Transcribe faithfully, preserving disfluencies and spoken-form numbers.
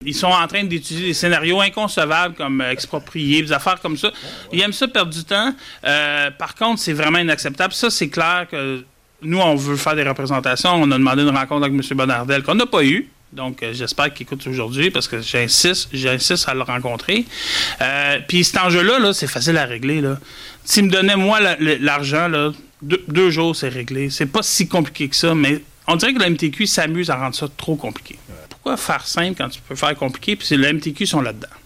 Ils sont en train d'étudier des scénarios inconcevables comme euh, exproprier, des affaires comme ça. Ils aiment ça perdre du temps. Euh, par contre, c'est vraiment inacceptable. Ça, c'est clair que nous, on veut faire des représentations. On a demandé une rencontre avec M. Bonnardel qu'on n'a pas eu. Donc, euh, j'espère qu'il écoute aujourd'hui parce que j'insiste, j'insiste à le rencontrer. Euh, Puis cet enjeu-là, là, c'est facile à régler. Là. S'il me donnait, moi, la, l'argent, là, deux, deux jours, c'est réglé. C'est pas si compliqué que ça, mais on dirait que la M T Q s'amuse à rendre ça trop compliqué. Pourquoi faire simple quand tu peux faire compliqué? Puis les M T Q sont là-dedans.